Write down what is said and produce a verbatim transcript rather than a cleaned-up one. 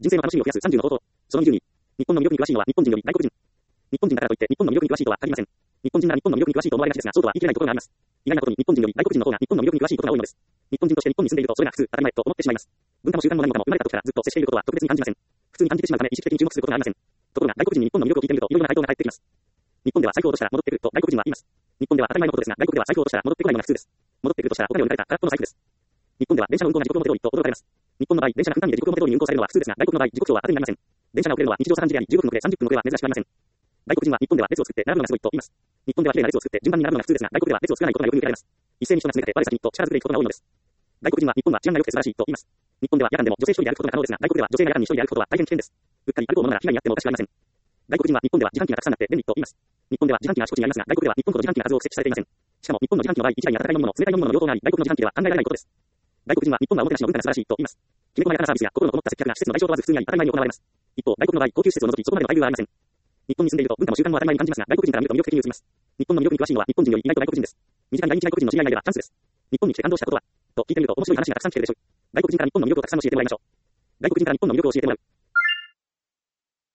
人生の楽しみを増やすさんじゅうの方法。そのにじゅうに。日本の魅力に詳しいのは日本人より外国人。日本人だからといって日本の魅力に詳しいとは限りません。日本人なら日本の魅力に詳しいと思われがちですが、そうとは言い切れないところがあります。意外なことに日本人より外国人の方が日本の魅力に詳しいことが多いのです。日本人として日本に住んでいるとそれが普通、当たり前と思ってしまいます。文化も習慣も何もかも生まれた時からずっと接していることは特別に感じません。普通に感じてしまうため意識的に注目することがありません。ところが外国人に日本の魅力を聞いてみるといろいろな回答が返ってきます。日本では財布を落としたら戻ってくると外国人は言います。日本では当たり前のことですが、外国では財布を落としたら戻ってこないのが普通です。戻ってくるとしたらお金を抜かれた空っぽの財布です。日本では電車の運行が時刻表通りと驚かれます。日本の場合、電車が分単位で時刻表通りに運行されるのは普通ですが、外国の場合、時刻表は当てになりません。電車が遅れるのは日常茶飯事であり、じゅうごふん遅れさんじゅっぷん遅れは珍しくありません。外国人は日本では列を作って並ぶのがすごいと言います。日本では綺麗な列を作って順番に並ぶのが普通ですが、外国では列を作らないことがよく見受けられます。一斉に人が詰めて我先にと力ずくでいくことが多いのです。外国人は日本は治安が良くて素晴らしいと言います。日本では夜間でも女性一人で歩くことが可能ですが、外国では女性が夜間に一人で歩くことは大変危険です。うっかり歩こうものなら被害に遭ってもおかしくありません。外国人は日本では自販機がたくさんあって便利と言います。日本では自販機があちこちにありますが、外国では日本ほど自販機が数多く設置されていません。しかも日本の自販機の場合、一台に温かい飲み物、冷たい飲み物の両方があり、外国の自販機では考えられないことです。外国人は日本はおもてなしの文化が素晴らしいと言います。きめ細やかなサービスや心のこもった接客が施設の代償を問わず普通にあり、当たり前に行われます。一方、外国の場合、高級施設を除きそこまでの待遇はありません。日本に住んでいると文化も習慣も当たり前に感じますが、外国人から見ると魅力的に映ります。日本の魅力に詳しいのは日本人より意外と外国人です。身近に来日外国人の知り合いがいればチャンスです。日本に来て感動したことはと聞いてみると面白い話がたくさん聞けるでしょう。外国人から日本の魅力をたくさん教えてもらいましょう。外国人から日本の魅力を教えてもらう。